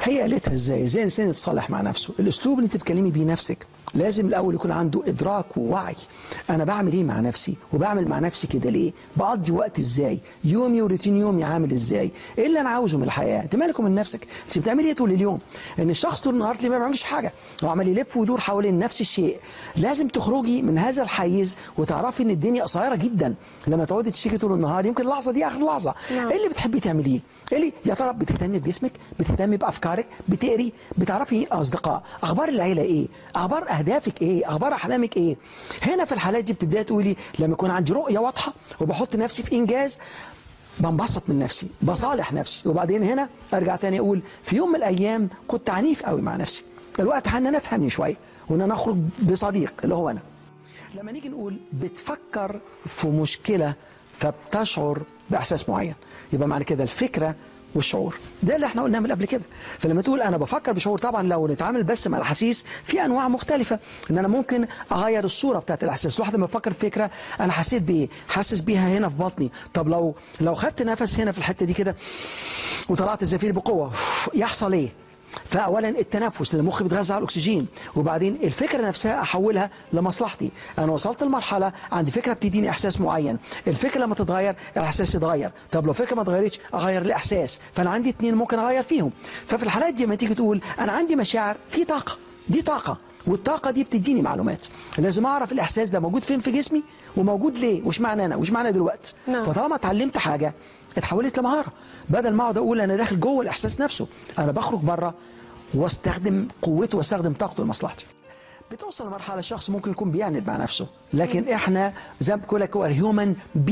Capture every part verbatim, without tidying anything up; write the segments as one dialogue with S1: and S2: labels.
S1: هي قالتها ازاي؟ ازاي الانسان يتصالح مع نفسه؟ الاسلوب اللي انت بتكلمي بيه نفسك لازم الاول يكون عنده ادراك ووعي. انا بعمل ايه مع نفسي؟ وبعمل مع نفسي كده ليه؟ بقضي وقت ازاي؟ يومي وروتين يومي عامل ازاي؟ ايه اللي انا عاوزه من الحياه؟ انت مالك من نفسك؟ انت بتعملي ايه طول اليوم؟ ان الشخص طول النهار اللي ما بيعملش حاجه هو عمال يلف ويدور حوالين نفس الشيء. لازم تخرجي من هذا الحيز وتعرفي ان الدنيا قصيره جدا. لما تقعدي تشتكي طول النهار يمكن اللحظه دي اخر لحظه. ايه اللي بتحبي تعمليه؟ ايه اللي يا ترى بتهتمي بجسمك؟ بتهتمي بافكارك؟ بتقري؟ بتعرفي اصدقاء؟ اخبار العيله ايه؟ اخبار اهدافك ايه؟ اخبار احلامك ايه؟ هنا في الحالات دي بتبداي تقولي لما يكون عندي رؤيه واضحه وبحط نفسي في انجاز بنبسط من نفسي، بصالح نفسي. وبعدين هنا ارجع تاني اقول في يوم من الايام كنت عنيف قوي مع نفسي. الوقت ان انا افهمني شويه وان انا اخرج بصديق اللي هو انا. لما نيجي نقول بتفكر في مشكله فبتشعر باحساس معين، يبقى معنى كده الفكره والشعور ده اللي احنا قلناه من قبل كده. فلما تقول انا بفكر بشعور، طبعا لو نتعامل بس مع الاحاسيس في انواع مختلفه، ان انا ممكن اغير الصوره بتاعت الاحساس. الواحد لما بفكر في فكره انا حسيت بايه؟ حاسس بيها هنا في بطني. طب لو لو خدت نفس هنا في الحته دي كده وطلعت الزفير بقوه يحصل ايه؟ فاولا التنفس، المخ بيتغذى على الاكسجين، وبعدين الفكره نفسها احولها لمصلحتي. انا وصلت لمرحله عندي فكره بتديني احساس معين، الفكره لما تتغير الاحساس يتغير. طب لو فكره ما اتغيرتش اغير الاحساس، فانا عندي اتنين ممكن اغير فيهم. ففي الحالات دي لما تيجي تقول انا عندي مشاعر، في طاقه، دي طاقه، والطاقه دي بتديني معلومات. لازم اعرف الاحساس ده موجود فين في جسمي وموجود ليه وش معنى انا وش معنى دلوقتي. نعم. فطالما اتعلمت حاجه اتحولت لمهاره، بدل ما اقعد اقول انا داخل جوه الاحساس نفسه، انا بخرج بره واستخدم قوته واستخدم طاقته لمصلحتي. بتوصل لمرحله الشخص ممكن يكون بيعند مع نفسه، لكن احنا زي ما بقول لك هو هيومن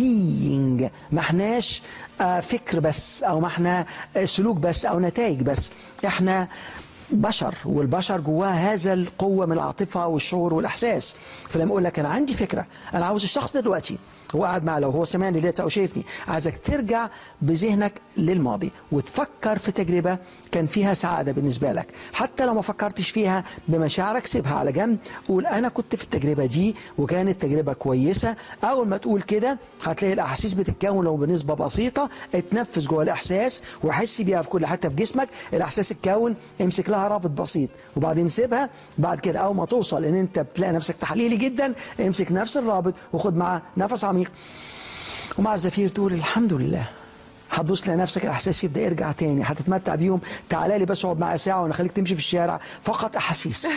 S1: بينج، ما احناش آه فكر بس، او ما احنا آه سلوك بس او نتائج بس، احنا بشر، والبشر جواه هذا القوه من العاطفه والشعور والاحساس. فلما اقول لك انا عندي فكره، انا عاوز الشخص ده دلوقتي هو قاعد معاه، لو هو سمعني دلوقتي او شايفني، عايزك ترجع بذهنك للماضي وتفكر في تجربه كان فيها سعاده بالنسبه لك، حتى لو ما فكرتش فيها بمشاعرك سيبها على جنب، قول انا كنت في التجربه دي وكانت تجربه كويسه. اول ما تقول كده هتلاقي الاحاسيس بتتكون لو بنسبه بسيطه، اتنفس جوه الاحساس وحس بيها في كل حته في جسمك. الاحساس اتكون، امسك لها رابط بسيط وبعدين سيبها. بعد كده اول ما توصل ان انت بتلاقي نفسك تحليلي جدا، امسك نفس الرابط وخد معاه نفس عميق ومع الزفير تقول الحمد لله. هتبص تلاقي نفسك الاحساس يبدا يرجع تاني، هتتمتع بيهم. تعالى لي بس اقعد معايا ساعه وانا خليك تمشي في الشارع، فقط احاسيس.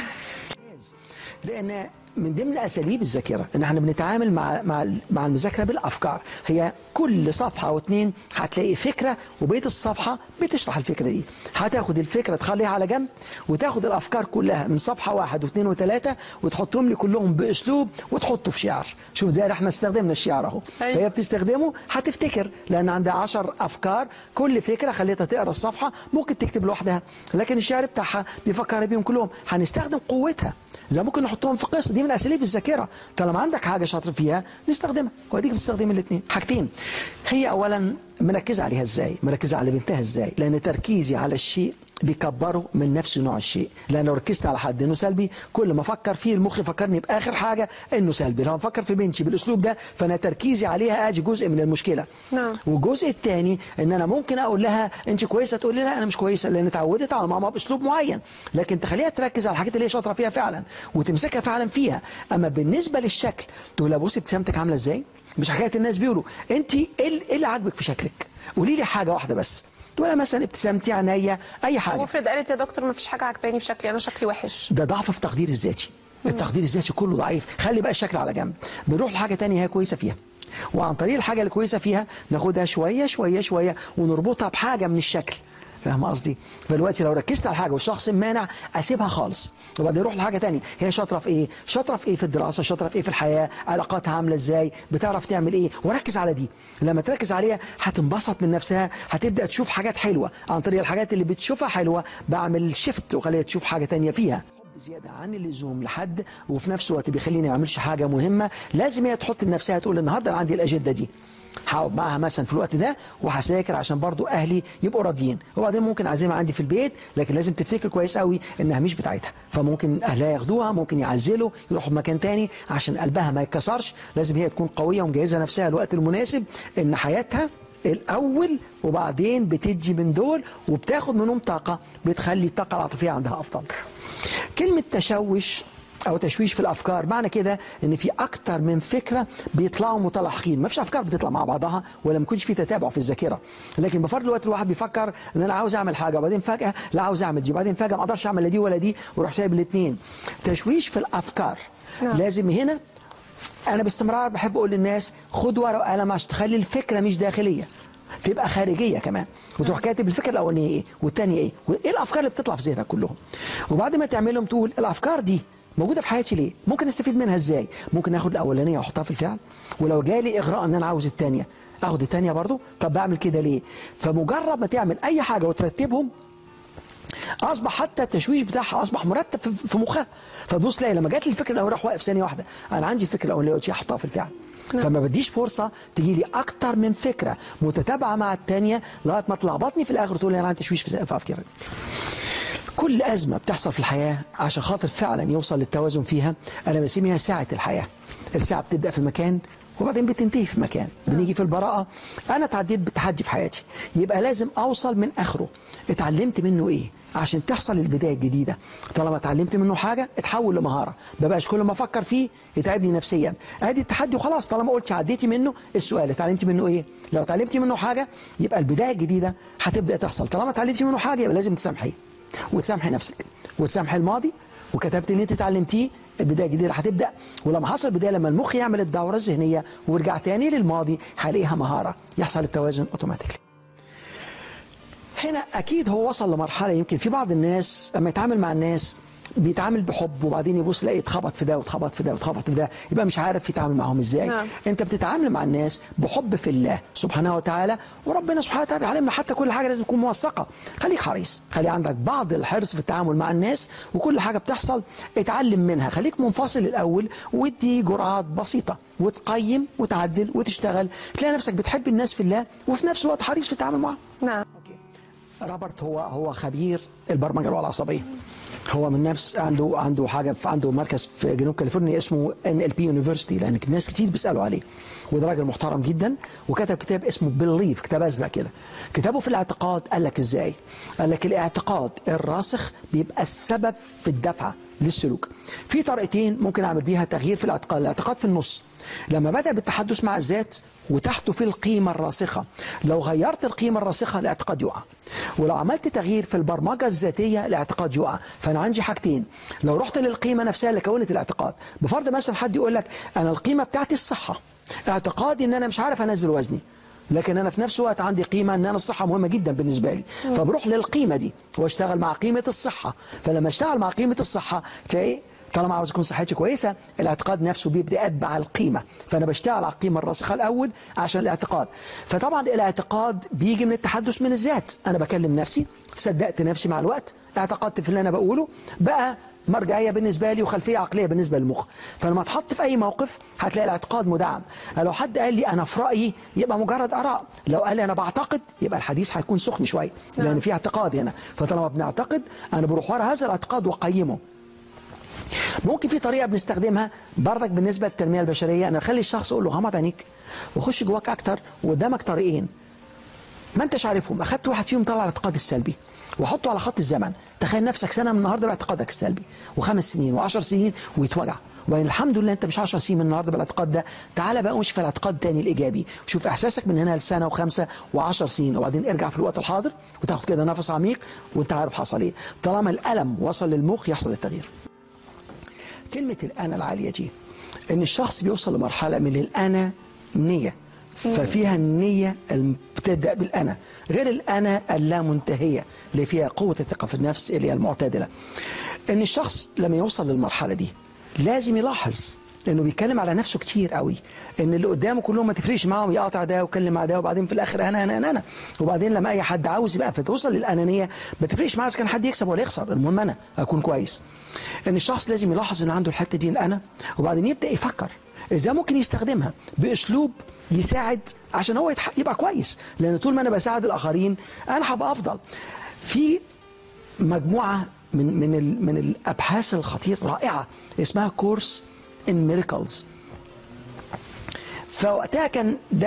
S1: لان من ضمن اساليب الذاكره ان احنا بنتعامل مع مع مع المذاكره بالافكار. هي كل صفحه او اتنين هتلاقي فكره وبقيه الصفحه بتشرح الفكره دي. هتاخد الفكره تخليها على جنب وتاخد الافكار كلها من صفحه واحد واثنين وثلاثه وتحطهم لي كلهم باسلوب وتحطه في شعر. شوف زي احنا استخدمنا الشعر اهو، فهي بتستخدمه هتفتكر لان عندها عشر افكار، كل فكره خليتها تقرا الصفحه ممكن تكتب لوحدها، لكن الشعر بتاعها بيفكر بيهم كلهم. هنستخدم قوتها زي ممكن نحطهم في قصه. دي من اساليب الذاكره. طالما عندك حاجه شاطر فيها نستخدمها، واديك بتستخدم الاثنين. حاجتين، هي اولا مركزه عليها ازاي؟ مركزه على بنتها ازاي؟ لان تركيزي على الشيء بيكبره من نفس نوع الشيء. لان لو ركزت على حد انه سلبي، كل ما افكر فيه المخ يفكرني باخر حاجه انه سلبي. لو افكر في بنتي بالاسلوب ده فانا تركيزي عليها ادي جزء من المشكله. نعم. والجزء الثاني ان انا ممكن اقول لها انت كويسه، تقول لي لا انا مش كويسه، لان اتعودت على ماما باسلوب معين. لكن تخليها تركز على الحاجات اللي هي شاطره فيها فعلا وتمسكها فعلا فيها. اما بالنسبه للشكل تقول لها بصي ابتسامتك عامله ازاي؟ مش حكايه الناس بيقولوا انت ايه اللي عاجبك في شكلك؟ قولي لي حاجه واحده بس. تقول مثلا ابتسامتي، عينيا، اي حاجه.
S2: وافرض قالت يا دكتور ما فيش حاجه عجباني في شكلي، انا شكلي وحش.
S1: ده ضعف في تقدير الذاتي. التقدير الذاتي كله ضعيف. خلي بقى الشكل على جنب، بنروح لحاجه ثانيه هي كويسه فيها، وعن طريق الحاجه اللي كويسه فيها ناخدها شويه شويه شويه ونربطها بحاجه من الشكل. فاهم قصدي؟ فدلوقتي لو ركزت على حاجه والشخص مانع اسيبها خالص وبعدين اروح لحاجه ثانيه. هي شاطره في ايه؟ شاطره في ايه في الدراسه؟ شاطره في ايه في الحياه؟ علاقاتها عامله ازاي؟ بتعرف تعمل ايه؟ وركز على دي. لما تركز عليها هتنبسط من نفسها، هتبدا تشوف حاجات حلوه. عن طريق الحاجات اللي بتشوفها حلوه بعمل شيفت وخليها تشوف حاجه ثانيه فيها. زياده عن اللزوم لحد وفي نفس الوقت بيخليني ما اعملش حاجه مهمه. لازم هي تحط لنفسها تقول النهارده انا عندي الاجنده دي، هقعد معاها مثلا في الوقت ده وهذاكر عشان برضو اهلي يبقوا راضيين. وبعدين ممكن اعزمها عندي في البيت، لكن لازم تفتكر كويس قوي انها مش بتاعتها، فممكن اهلها ياخدوها، ممكن يعزلوا يروحوا مكان تاني عشان قلبها ما يتكسرش. لازم هي تكون قويه ومجهزه نفسها الوقت المناسب ان حياتها الاول وبعدين بتدي من دول وبتاخد منهم طاقه بتخلي الطاقه العاطفيه عندها افضل. كلمه تشوش او تشويش في الافكار معنى كده ان في اكتر من فكره بيطلعوا متلاحقين، ما فيش افكار بتطلع مع بعضها ولا ما يكونش في تتابع في الذاكره، لكن بفرض الوقت الواحد بيفكر ان انا عاوز اعمل حاجه وبعدين فجاه لا عاوز اعمل دي وبعدين فجاه ما اقدرش اعمل لا دي ولا دي واروح سايب الاثنين. تشويش في الافكار. نعم. لازم هنا انا باستمرار بحب اقول للناس خد ورقه وقلم عشان تخلي الفكره مش داخليه تبقى خارجيه كمان، وتروح كاتب الفكره الاولانيه ايه والثانيه ايه وايه الافكار اللي بتطلع في ذهنك كلهم، وبعد ما تعملهم تقول الافكار دي موجوده في حياتي ليه؟ ممكن استفيد منها ازاي؟ ممكن اخد الاولانيه واحطها في الفعل، ولو جالي اغراء ان انا عاوز الثانيه اخد الثانيه برضو، طب بعمل كده ليه؟ فمجرد ما تعمل اي حاجه وترتبهم اصبح حتى التشويش بتاعها اصبح مرتب في مخها، فتبص تلاقي لما جات لي الفكره الاولانيه راح واقف ثانيه واحده انا عندي الفكره الاولانيه قلت احطها في الفعل. فما بديش فرصه تجي لي اكتر من فكره متتابعه مع الثانيه لغايه ما تلخبطني في الاخر تقول لي انا عندي تشويش في افكاري. كل أزمة بتحصل في الحياة عشان خاطر فعلا يوصل للتوازن فيها أنا بسميها ساعة الحياة. الساعة بتبدأ في مكان وبعدين بتنتهي في مكان. بنيجي في البراءة أنا اتعديت بتحدي في حياتي يبقى لازم أوصل من آخره اتعلمت منه إيه عشان تحصل البداية الجديدة. طالما اتعلمت منه حاجة اتحول لمهارة، ما بقاش كل ما أفكر فيه يتعبني نفسيا. أدي التحدي وخلاص. طالما قلت عديتي منه السؤال اتعلمتي منه إيه؟ لو اتعلمتي منه حاجة يبقى البداية الجديدة هتبدأ تحصل. طالما اتعلمتي منه حاجة يبقى لازم تسامحيه وتسامحي نفسك وتسامحي الماضي وكتبت ان انت اتعلمتيه البدايه الجديده هتبدا. ولما حصل البدايه لما المخ يعمل الدوره الذهنيه ورجع تاني للماضي هلاقيها مهاره يحصل التوازن اوتوماتيكلي. هنا اكيد هو وصل لمرحله يمكن في بعض الناس لما يتعامل مع الناس بيتعامل بحب وبعدين يبص يلاقي اتخبط في ده واتخبط في ده واتخبط في ده يبقى مش عارف يتعامل معاهم ازاي. نعم. انت بتتعامل مع الناس بحب في الله سبحانه وتعالى، وربنا سبحانه وتعالى بيعلمنا حتى كل حاجه لازم تكون موثقه. خليك حريص، خلي عندك بعض الحرص في التعامل مع الناس وكل حاجه بتحصل اتعلم منها. خليك منفصل الاول وادي جرعات بسيطه وتقيم وتعدل وتشتغل، تلاقي نفسك بتحب الناس في الله وفي نفس الوقت حريص في التعامل معاهم.
S2: نعم.
S1: روبرت هو هو خبير البرمجه العصبيه. هو من نفس عنده عنده حاجه في عنده مركز في جنوب كاليفورنيا اسمه ان ال بي يونيفرسيتي، لان ناس كتير بيسالوا عليه، وده راجل محترم جدا وكتب كتاب اسمه بيليف، كتاب ازرق كده. كتابه في الاعتقاد قال لك ازاي؟ قال لك الاعتقاد الراسخ بيبقى السبب في الدفعه للسلوك. في طريقتين ممكن اعمل بيها تغيير في الاعتقاد. الاعتقاد في النص لما بدا بالتحدث مع الذات وتحته في القيمه الراسخه، لو غيرت القيمه الراسخه الاعتقاد يقع، ولو عملت تغيير في البرمجه الذاتيه الاعتقاد يقع. فانا عندي حاجتين، لو رحت للقيمه نفسها اللي كونت الاعتقاد، بفرض مثلا حد يقول لك انا القيمه بتاعتي الصحه، اعتقادي ان انا مش عارف انزل وزني، لكن انا في نفس الوقت عندي قيمه ان انا الصحه مهمه جدا بالنسبه لي، فبروح للقيمه دي واشتغل مع قيمه الصحه. فلما اشتغل مع قيمه الصحه تلاقي طالما عاوز يكون صحتي كويسه الاعتقاد نفسه بيبدا يتبع القيمه، فانا بشتغل على القيمه الراسخه الاول عشان الاعتقاد. فطبعا الاعتقاد بيجي من التحدث من الذات، انا بكلم نفسي، صدقت نفسي مع الوقت، اعتقدت في اللي انا بقوله، بقى مرجعيه بالنسبه لي وخلفيه عقليه بالنسبه للمخ. فلما اتحط في اي موقف هتلاقي الاعتقاد مدعم. لو حد قال لي انا في رايي يبقى مجرد اراء، لو قال لي انا بعتقد يبقى الحديث هيكون سخن شويه لان في اعتقاد هنا. فطالما بنعتقد انا بروح ورا هذا الاعتقاد واقيمه. ممكن في طريقه بنستخدمها برضك بالنسبه للتنميه البشريه، انا اخلي الشخص اقول له غمض عينيك وخش جواك اكتر وقدامك طريقين ما انتش عارفهم، اخدت واحد فيهم طلع الاعتقاد السلبي وحطه على خط الزمن. تخيل نفسك سنه من النهارده باعتقادك السلبي وخمس سنين وعشر سنين ويتوجع، وبعدين الحمد لله انت مش عشر سنين من النهارده بالاعتقاد ده، تعالى بقى ومشي في الاعتقاد الثاني الايجابي، شوف احساسك من هنا لسنه وخمسه وعشر سنين، وبعدين ارجع في الوقت الحاضر وتاخد كده نفس عميق وانت عارف حصل ايه. طالما الالم وصل للمخ يحصل التغيير. كلمه الانا العاليه دي ان الشخص بيوصل لمرحله من الانا نيه، ففيها النية بتبدأ بالأنا، غير الأنا اللامنتهية اللي فيها قوة الثقة في النفس اللي هي المعتدلة. إن الشخص لما يوصل للمرحلة دي لازم يلاحظ إنه بيتكلم على نفسه كتير قوي، إن اللي قدامه كلهم ما تفرقش معاهم، يقاطع ده ويتكلم مع ده وبعدين في الآخر أنا أنا أنا أنا وبعدين لما أي حد عاوز بقى فتوصل للأنانية ما تفرقش معاه إذا كان حد يكسب ولا يخسر، المهم أنا أكون كويس. إن الشخص لازم يلاحظ إن عنده الحتة دي الأنا، وبعدين يبدأ يفكر إزاي ممكن يستخدمها بأسلوب يساعد عشان هو يبقى كويس، لأن طول ما أنا بساعد الآخرين أنا هبقى أفضل. في مجموعة من من من الأبحاث الخطير رائعة اسمها كورس إن ميراكلز، فوقتها كان ده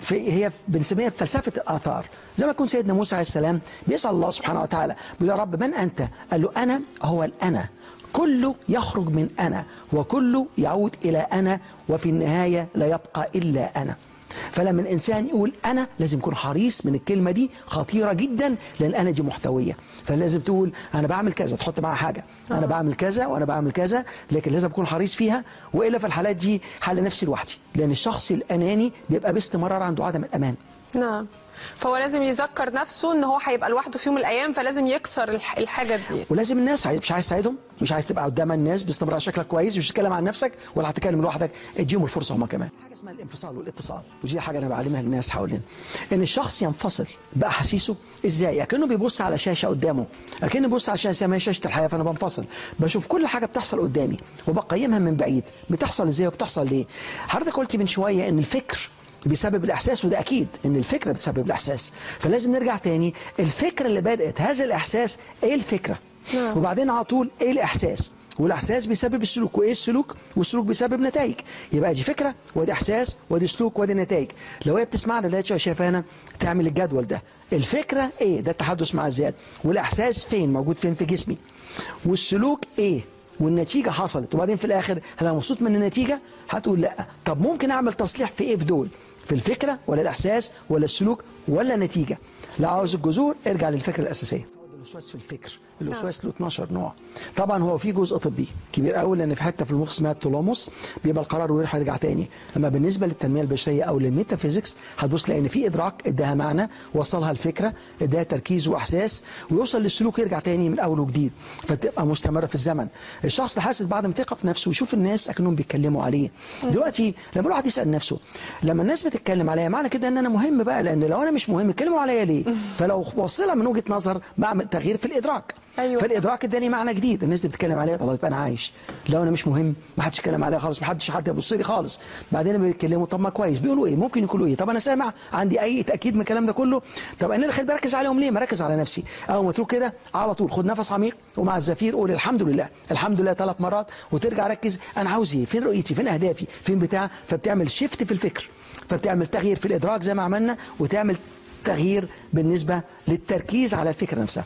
S1: في هي بنسميها في فلسفه الاثار. زي ما يكون سيدنا موسى عليه السلام بيسال الله سبحانه وتعالى، بيقول يا رب من انت؟ قال له انا هو الانا، كله يخرج من انا وكله يعود الى انا، وفي النهايه لا يبقى الا انا. فلما الانسان يقول انا لازم يكون حريص من الكلمه دي، خطيره جدا، لان انا دي محتويه. فلازم تقول انا بعمل كذا، تحط معاها حاجه، انا بعمل كذا وانا بعمل كذا، لكن لازم اكون حريص فيها، والا في الحالات دي حل نفسي لوحدي، لان الشخص الاناني بيبقى باستمرار عنده عدم الامان.
S2: نعم. فهو لازم يذكر نفسه ان هو هيبقى لوحده في يوم من الايام، فلازم يكسر الح- الحاجه دي.
S1: ولازم الناس عايز مش عايز تساعدهم، مش عايز تبقى قدام الناس باستمرار شكلك كويس، مش تتكلم عن نفسك ولا هتتكلم لوحدك، اديهم الفرصه هم كمان. حاجه اسمها الانفصال والاتصال، ودي حاجه انا بعلمها للناس حوالينا، ان الشخص ينفصل باحاسيسه. ازاي؟ اكنه بيبص على شاشه قدامه، اكنه بيبص على شاشه اسمها شاشه الحياه، فانا بنفصل بشوف كل حاجه بتحصل قدامي وبقيمها من بعيد، بتحصل ازاي وبتحصل ليه. حضرتك قلتي من شويه ان الفكر بيسبب الإحساس، وده أكيد إن الفكرة بتسبب الإحساس، فلازم نرجع تاني الفكرة اللي بدأت هذا الإحساس إيه الفكرة؟
S2: نعم.
S1: وبعدين على طول إيه الإحساس؟ والإحساس بيسبب السلوك، وإيه السلوك؟ والسلوك بيسبب نتائج. يبقى دي فكرة ودي إحساس ودي سلوك ودي نتائج. لو هي بتسمعنا دلوقتي شايفانا تعمل الجدول ده، الفكرة إيه؟ ده التحدث مع الذات، والإحساس فين؟ موجود فين في جسمي؟ والسلوك إيه؟ والنتيجة حصلت، وبعدين في الآخر هل أنا مبسوط من النتيجة؟ هتقول لأ. طب ممكن أعمل تصليح في إيه في دول؟ في الفكرة ولا الإحساس ولا السلوك ولا النتيجة؟ لو عاوز الجذور ارجع للفكرة الأساسية. الوسواس في الفكر، الوسواس له اتناشر نوع. طبعا هو في جزء طبي كبير قوي، لان في حته في المخ اسمها التلاموس بيبقى القرار ويروح يرجع تاني. اما بالنسبه للتنميه البشريه او للميتافيزيكس هتبص لان في ادراك اداها معنى، وصلها الفكره، اداها تركيز واحساس، ويوصل للسلوك يرجع تاني من اول وجديد، فتبقى مستمره في الزمن. الشخص اللي حاسس بعدم ثقه في نفسه ويشوف الناس اكنهم بيتكلموا عليه. دلوقتي لما الواحد يسال نفسه لما الناس بتتكلم عليا معنى كده ان انا مهم بقى، لان لو انا مش مهم يتكلموا عليا ليه؟ فلو وصلها من وجهه نظر بعمل تغيير في الادراك.
S2: أيوة.
S1: فالادراك اداني معنى جديد، الناس اللي بتتكلم عليا الله يبقى انا عايش. لو انا مش مهم ما حدش يتكلم عليا خالص، ما حدش حد يبص لي خالص. بعدين بيتكلموا طب ما كويس، بيقولوا ايه؟ ممكن يقولوا ايه؟ طب انا سامع، عندي اي تاكيد من الكلام ده كله. طب انا اللي خليني بركز عليهم ليه؟ مركز على نفسي. اول ما تروح كده على طول خد نفس عميق، ومع الزفير قول الحمد لله، الحمد لله ثلاث مرات، وترجع ركز انا عاوز ايه؟ فين رؤيتي؟ فين اهدافي؟ فين بتاع؟ فبتعمل شيفت في الفكر، فبتعمل تغيير في الادراك زي ما عملنا، وتعمل تغيير بالنسبه للتركيز على الفكره نفسها.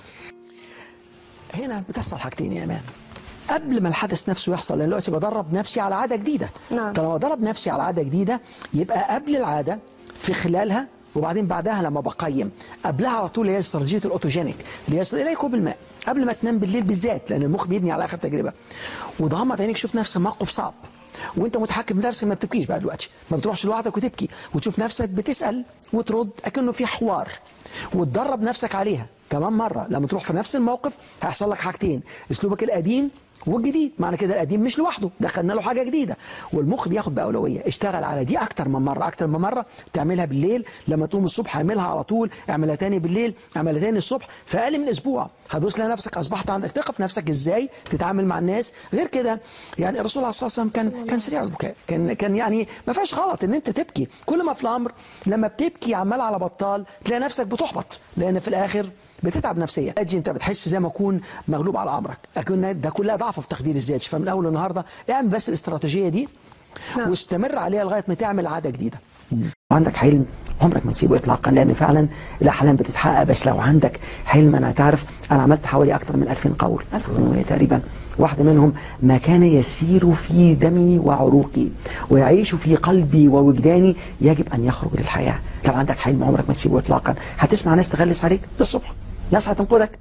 S1: هنا بتحصل حاجتين يا امان قبل ما الحدث نفسه يحصل، لان دلوقتي بدرب نفسي على عاده جديده.
S2: نعم.
S1: طالما بدرب نفسي على عاده جديده يبقى قبل العاده، في خلالها، وبعدين بعدها لما بقيم. قبلها على طول هي استراتيجيه الاوتوجينيك اللي يصل اليك كوب الماء قبل ما تنام بالليل بالذات، لان المخ بيبني على اخر تجربه. وتغمض عينيك، شوف نفسك موقف صعب وانت متحكم في نفسك، ما بتبكيش بقى دلوقتي، ما بتروحش لوحدك وتبكي، وتشوف نفسك بتسال وترد اكنه في حوار، وتدرب نفسك عليها كمان مره. لما تروح في نفس الموقف هيحصل لك حاجتين، اسلوبك القديم والجديد. معنى كده القديم مش لوحده، دخلنا له حاجه جديده، والمخ بياخد باولويه. اشتغل على دي اكتر من مره، اكتر من مره. تعملها بالليل، لما تقوم الصبح اعملها على طول، اعملها تاني بالليل، اعملها تاني الصبح، في اقل من اسبوع هتبص لنفسك اصبحت عندك ثقه في نفسك ازاي تتعامل مع الناس. غير كده يعني الرسول عليه الصلاه والسلام كان كان سريع البكاء، كان كان يعني ما فيهاش غلط ان انت تبكي. كل ما في الامر لما بتبكي عمال على بطال تلاقي نفسك بتحبط، لان في الاخر بتتعب نفسيا. اجي انت بتحس زي ما اكون مغلوب على امرك، اكون ده كلها ضعف في تقدير الذات. فمن اول النهارده اعمل بس الاستراتيجيه دي. نعم. واستمر عليها لغايه ما تعمل عاده جديده. عندك حلم عمرك ما تسيبه اطلاقا، لان فعلا الاحلام بتتحقق. بس لو عندك حلم، انا تعرف انا عملت حوالي اكثر من ألفين قول، ألف وثمانمائة تقريبا، واحده منهم ما كان يسير في دمي وعروقي ويعيش في قلبي ووجداني يجب ان يخرج للحياه. لو عندك حلم عمرك ما تسيبه اطلاقا. هتسمع ناس تغلس عليك بالصبح، ناس هتنقذك.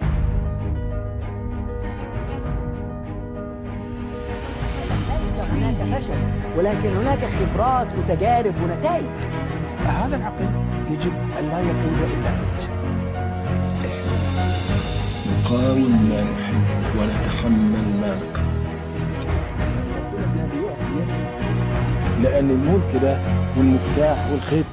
S1: هناك فشل، ولكن هناك خبرات وتجارب ونتائج.
S3: هذا العقل يجب أن لا يقول إلا أنت.
S4: نقاوم ما نحب ونتحمل ما نكره.
S3: ربنا زي ما بيعطي يسر، لأن الملك ده والمفتاح والخيط